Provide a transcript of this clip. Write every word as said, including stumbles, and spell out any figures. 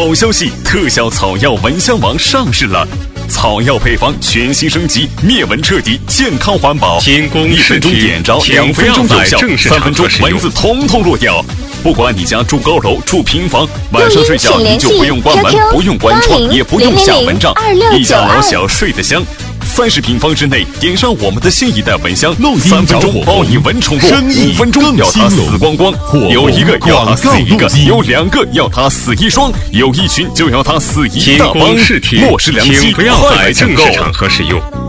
好消息，特效草药蚊香王上市了，草药配方全新升级，灭蚊彻底，健康环保。 天宫一分钟点着，两分钟有效，三分钟蚊子统统落掉。不管你家住高楼、住平房，晚上睡觉你就不用关门，不用关窗，也不用下蚊帐，一家老小睡得香。三十平方之内，点上我们的新一代蚊香，三分钟包你蚊虫落，五分钟要它死光光，有一个要它死一个，有两个要它死一双，有一群就要它死一大帮。末世良机， 请不要在正式场合使用。